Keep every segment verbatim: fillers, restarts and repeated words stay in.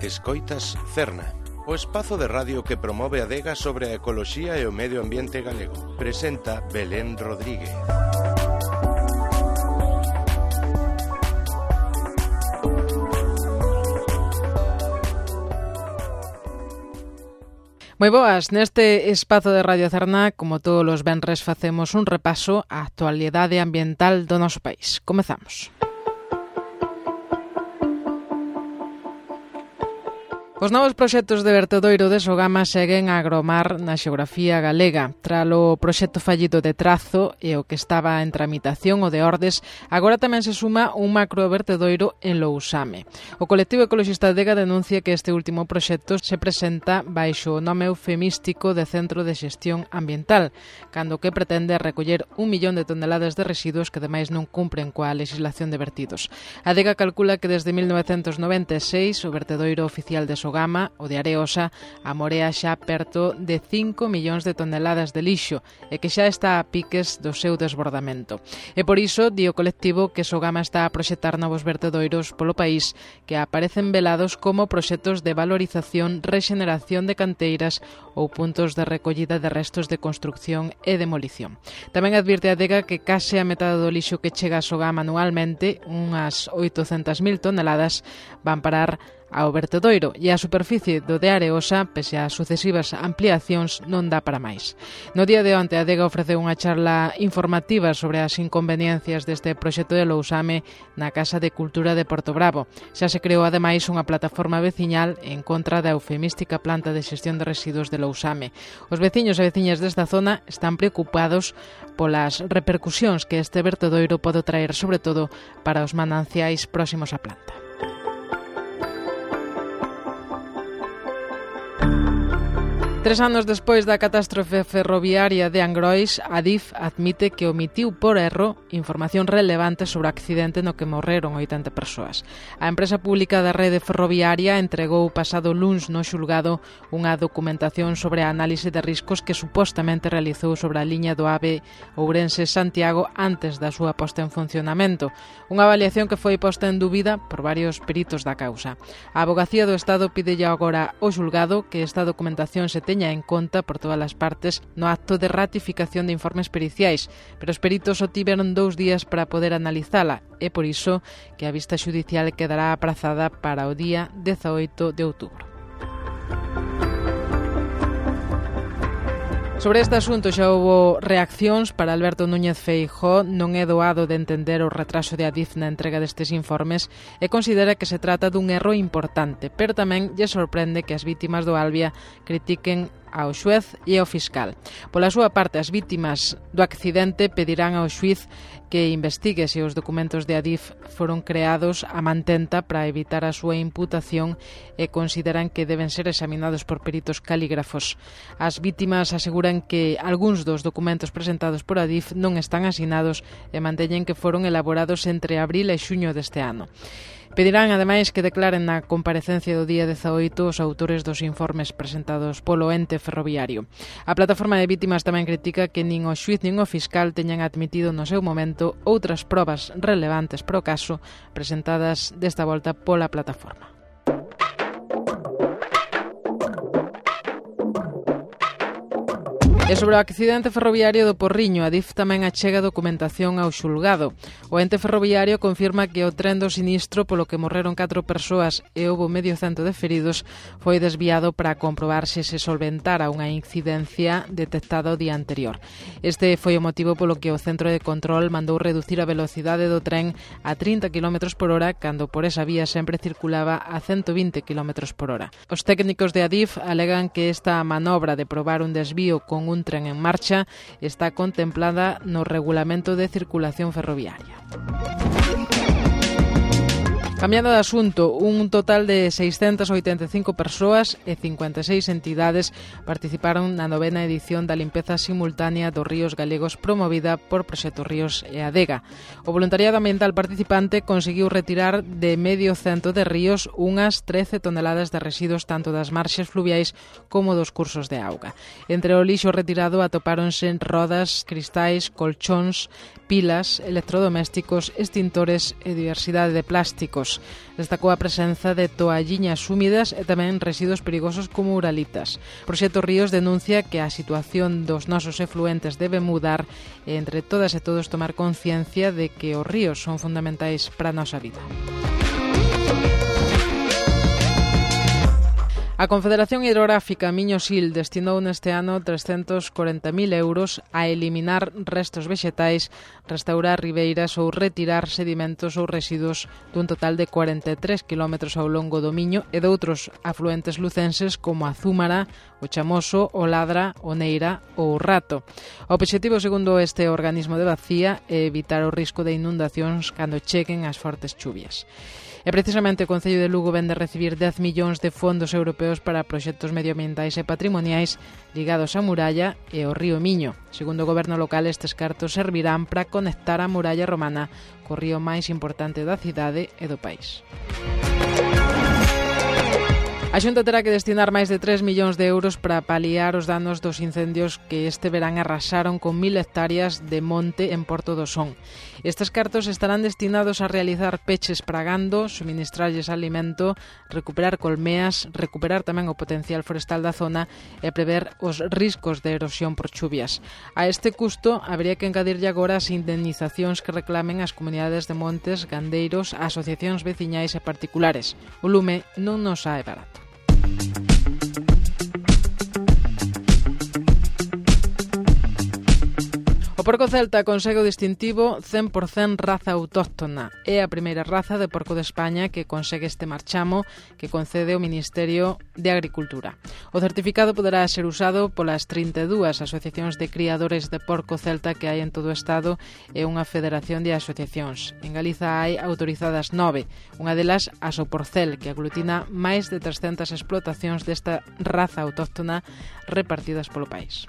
Escoitas Cerna, o espazo de radio que promove a adega sobre a ecoloxía e o medio ambiente galego. Presenta Belén Rodríguez. Moi boas, neste espazo de Radio Cerna, como todos os venres, facemos un repaso á actualidade ambiental do noso país. Comezamos. Os novos proxectos de vertedoiro de Sogama seguen a agromar na xeografía galega. Tralo proxecto fallido de Trazo e o que estaba en tramitación, o de Ordes, agora tamén se suma un macrovertedoiro en Lousame. O colectivo ecoloxista Adega denuncia que este último proxecto se presenta baixo o nome eufemístico de Centro de Xestión Ambiental, cando que pretende recoller un millón de toneladas de residuos que ademais non cumpren coa legislación de vertidos. Adega calcula que desde mil novecentos noventa e seis o vertedoiro oficial de Sogama, o de Areosa, amorea xa perto de cinco millóns de toneladas de lixo e que xa está a piques do seu desbordamento. E por iso, di o colectivo que Sogama está a proxectar novos vertedoiros polo país que aparecen velados como proxectos de valorización, rexeneración de canteiras ou puntos de recollida de restos de construcción e demolición. Tamén advirte a Adega que case a metade do lixo que chega a Sogama anualmente, unhas oitocentas mil toneladas, van parar ao vertedoiro e a superficie do de Areosa, pese a sucesivas ampliacións, non dá para máis. No día de onte, a Adega ofreceu unha charla informativa sobre as inconveniencias deste proxecto de Lousame na Casa de Cultura de Porto Bravo. Xa se creou ademais unha plataforma veciñal en contra da eufemística planta de xestión de residuos de Lousame. Os veciños e veciñas desta zona están preocupados polas repercusións que este vertedoiro pode traer, sobre todo para os mananciais próximos á planta. Tres anos despois da catástrofe ferroviaria de Angrois, Adif admite que omitiu por erro información relevante sobre o accidente no que morreron oitenta persoas. A empresa pública da rede ferroviaria entregou pasado luns no xulgado unha documentación sobre a análise de riscos que supostamente realizou sobre a liña do AVE Ourense-Santiago antes da súa posta en funcionamento. Unha avaliación que foi posta en dúbida por varios peritos da causa. A Avogacía do Estado pídelle agora ao xulgado que esta documentación se teña en conta por todas as partes no acto de ratificación de informes periciais, pero os peritos só tiveron dous días para poder analizala e por iso que a vista xudicial quedará aprazada para o día dezaoito de outubro. Sobre este asunto xa houbo reaccións. Para Alberto Núñez Feijóo non é doado de entender o retraso de Adif na entrega destes informes e considera que se trata dun erro importante, pero tamén lle sorprende que as vítimas do Albia critiquen ao xuez e ao fiscal. Pola súa parte, as vítimas do accidente pedirán ao xuiz que investigue se os documentos de Adif foron creados a mantenta para evitar a súa imputación e consideran que deben ser examinados por peritos calígrafos. As vítimas aseguran que algúns dos documentos presentados por Adif non están asinados e manteñen que foron elaborados entre abril e xuño deste ano. Pedirán, ademais, que declaren na comparecencia do día dezaoito os autores dos informes presentados polo ente ferroviario. A plataforma de vítimas tamén critica que nin o xuiz nin o fiscal teñan admitido no seu momento outras probas relevantes pro caso presentadas desta volta pola plataforma. E sobre o accidente ferroviario do Porriño, Adif tamén achega documentación ao xulgado. O ente ferroviario confirma que o tren do sinistro, polo que morreron catro persoas e houbo medio cento de feridos, foi desviado para comprobar se se solventara unha incidencia detectada o día anterior. Este foi o motivo polo que o centro de control mandou reducir a velocidade do tren a trinta kilómetros por hora, cando por esa vía sempre circulaba a ciento vinte kilómetros por hora. Os técnicos de Adif alegan que esta manobra de probar un desvío con un un tren en marcha está contemplada no Regulamento de Circulación Ferroviaria. Cambiando de asunto, un total de seiscentas oitenta e cinco persoas e cincuenta e seis entidades participaron na novena edición da limpeza simultánea dos ríos galegos promovida por Proxecto Ríos e Adega. O voluntariado ambiental participante conseguiu retirar de medio cento de ríos unhas trece toneladas de residuos tanto das marxes fluviais como dos cursos de auga. Entre o lixo retirado atopáronse rodas, cristais, colchóns, pilas, electrodomésticos, extintores e diversidade de plásticos. residuos. Destacou a presenza de toalliñas húmidas e tamén residuos perigosos como uralitas. O Proxecto Ríos denuncia que a situación dos nosos efluentes debe mudar e entre todas e todos tomar conciencia de que os ríos son fundamentais para a nosa vida. A Confederación Hidrográfica Miño-Sil destinou neste ano trescentos corenta mil euros a eliminar restos vexetais, restaurar ribeiras ou retirar sedimentos ou residuos dun total de cuarenta e tres kilómetros ao longo do Miño e de outros afluentes lucenses como a Zúmara, o Chamoso, o Ladra, o Neira ou o Rato. O obxectivo, segundo este organismo de Bacía, é evitar o risco de inundacións cando cheguen as fortes chuvias. E precisamente o Concello de Lugo vén de recibir dez millóns de fondos europeos para proxectos medioambientais e patrimoniais ligados á muralla e ao río Miño. Segundo o goberno local, estes cartos servirán para conectar a muralla romana co río máis importante da cidade e do país. A Xunta terá que destinar máis de tres millóns de euros para paliar os danos dos incendios que este verán arrasaron con mil hectáreas de monte en Porto do Son. Estes cartos estarán destinados a realizar peches para gando, suministrarlles alimento, recuperar colmeas, recuperar tamén o potencial forestal da zona e prever os riscos de erosión por chuvias. A este custo habería que engadirlle agora as indemnizacións que reclamen as comunidades de montes, gandeiros, asociacións veciñais e particulares. O lume non nos sae barato. O porco celta consegue o distintivo cen por cento raza autóctona. É a primeira raza de porco de España que consegue este marchamo que concede o Ministerio de Agricultura. O certificado poderá ser usado polas trinta e dúas asociacións de criadores de porco celta que hai en todo o Estado e unha federación de asociacións. En Galiza hai autorizadas nove, unha delas a Soporcel, que aglutina máis de trescentas explotacións desta raza autóctona repartidas polo país.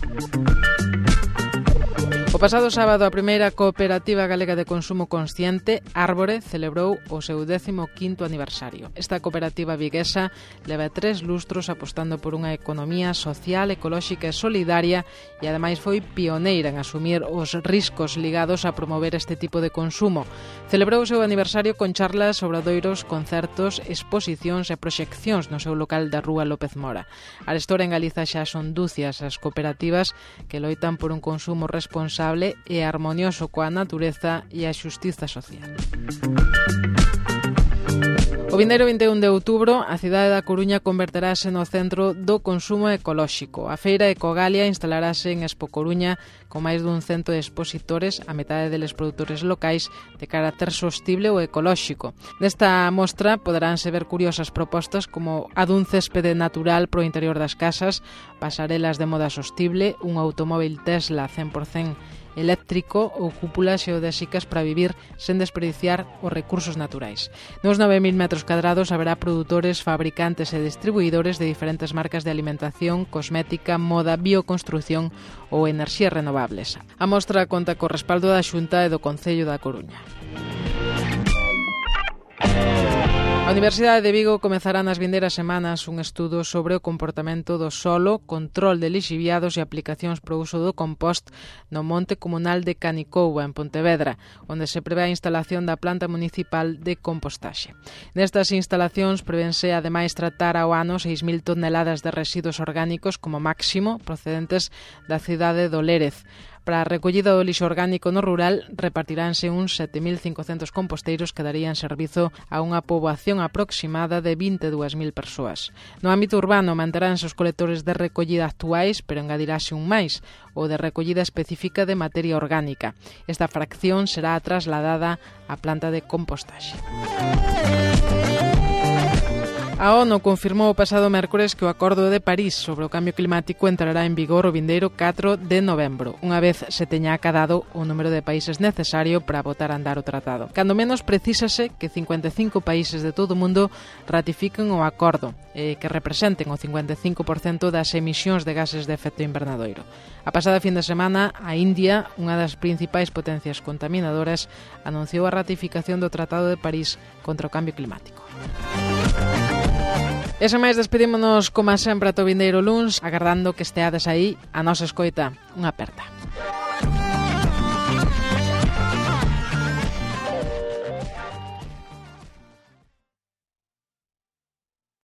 O pasado sábado, a primeira Cooperativa Galega de Consumo Consciente, Árbore, celebrou o seu décimo quinto aniversario. Esta cooperativa viguesa leva tres lustros apostando por unha economía social, ecolóxica e solidaria e ademais foi pioneira en asumir os riscos ligados a promover este tipo de consumo. Celebrou o seu aniversario con charlas, obradoiros, concertos, exposicións e proxeccións no seu local da Rúa López Mora. Arestora en Galiza xa son dúcias as cooperativas que loitan por un consumo responsable e armonioso coa natureza e a xustiza social. O vindeiro vinte e un de outubro, a cidade da Coruña converterase no centro do consumo ecolóxico. A feira Ecogalia instalarase en Expo Coruña con máis dun cento de expositores, a metade deles produtores locais de carácter sostible ou ecolóxico. Nesta mostra poderánse ver curiosas propostas como a dun céspede natural pro interior das casas, pasarelas de moda sostible, un automóvil Tesla cen por cento eléctrico ou cúpulas xeodésicas para vivir sen desperdiciar os recursos naturais. Nos nove mil metros cadrados haberá produtores, fabricantes e distribuidores de diferentes marcas de alimentación, cosmética, moda, bioconstrución ou enerxías renovables. A mostra conta co respaldo da Xunta e do Concello da Coruña. A Universidade de Vigo comezará nas vindeiras semanas un estudo sobre o comportamento do solo, control de lixiviados e aplicacións pro uso do compost no monte comunal de Canicouba, en Pontevedra, onde se prevé a instalación da planta municipal de compostaxe. Nestas instalacións prevense ademais tratar ao ano seis mil toneladas de residuos orgánicos como máximo procedentes da cidade do Lérez. Para a recollida do lixo orgánico no rural repartiránse uns sete mil cincocentos composteiros que darían servizo a unha poboación aproximada de vinte e dúas mil persoas. No ámbito urbano manteránse os colectores de recollida actuais, pero engadirase un máis, o de recollida específica de materia orgánica. Esta fracción será trasladada á planta de compostaxe. A ONU confirmou o pasado mércores que o Acordo de París sobre o cambio climático entrará en vigor o vindeiro catro de novembro, unha vez se teña acadado o número de países necesario para botar a andar o tratado. Cando menos precísase que cincuenta e cinco países de todo o mundo ratifiquen o acordo, eh, que representen o cincuenta e cinco por cento das emisións de gases de efecto invernadoiro. A pasada fin de semana, a India, unha das principais potencias contaminadoras, anunciou a ratificación do Tratado de París contra o cambio climático. E sen máis, despedímonos como sempre ata o vindeiro luns, agardando que esteades aí a nosa escoita. Unha aperta.